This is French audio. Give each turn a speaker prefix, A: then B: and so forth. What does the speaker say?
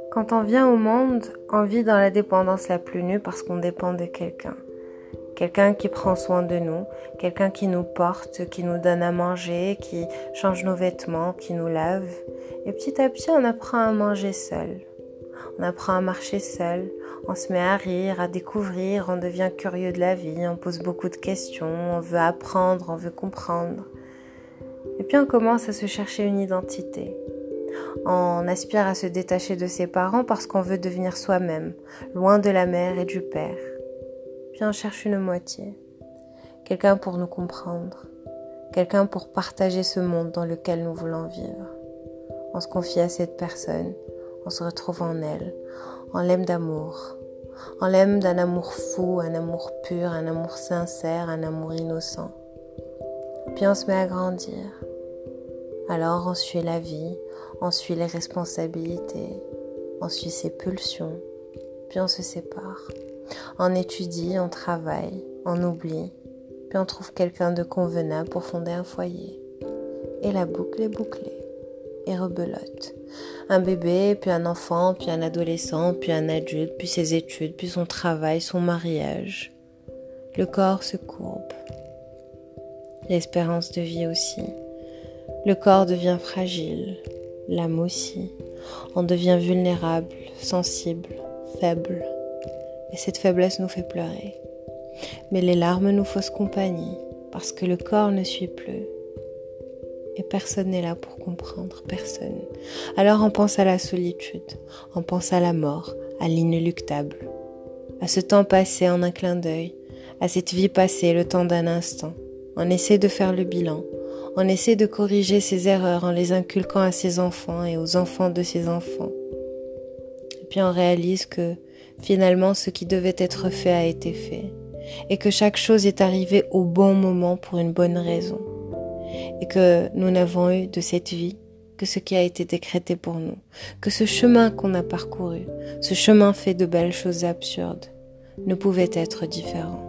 A: Quand on vient au monde, on vit dans la dépendance la plus nue parce qu'on dépend de quelqu'un. Quelqu'un qui prend soin de nous, quelqu'un qui nous porte, qui nous donne à manger, qui change nos vêtements, qui nous lave. Et petit à petit, on apprend à manger seul. On apprend à marcher seul, on se met à rire, à découvrir, on devient curieux de la vie, on pose beaucoup de questions, on veut apprendre, on veut comprendre. Et puis on commence à se chercher une identité. On aspire à se détacher de ses parents parce qu'on veut devenir soi-même, loin de la mère et du père. Puis on cherche une moitié, quelqu'un pour nous comprendre, quelqu'un pour partager ce monde dans lequel nous voulons vivre. On se confie à cette personne, on se retrouve en elle, on l'aime d'amour. On l'aime d'un amour fou, un amour pur, un amour sincère, un amour innocent. Puis on se met à grandir. Alors on suit la vie, on suit les responsabilités, on suit ses pulsions, puis on se sépare. On étudie, on travaille, on oublie, puis on trouve quelqu'un de convenable pour fonder un foyer. Et la boucle est bouclée et rebelote. Un bébé, puis un enfant, puis un adolescent, puis un adulte, puis ses études, puis son travail, son mariage. Le corps se courbe. L'espérance de vie aussi. Le corps devient fragile, l'âme aussi. On devient vulnérable, sensible, faible. Et cette faiblesse nous fait pleurer. Mais les larmes nous faussent compagnie, parce que le corps ne suit plus. Et personne n'est là pour comprendre, personne. Alors on pense à la solitude, on pense à la mort, à l'inéluctable, à ce temps passé en un clin d'œil, à cette vie passée le temps d'un instant. On essaie de faire le bilan, on essaie de corriger ses erreurs en les inculquant à ses enfants et aux enfants de ses enfants. Et puis on réalise que finalement ce qui devait être fait a été fait, et que chaque chose est arrivée au bon moment pour une bonne raison. Et que nous n'avons eu de cette vie que ce qui a été décrété pour nous, que ce chemin qu'on a parcouru, ce chemin fait de belles choses absurdes, ne pouvait être différent.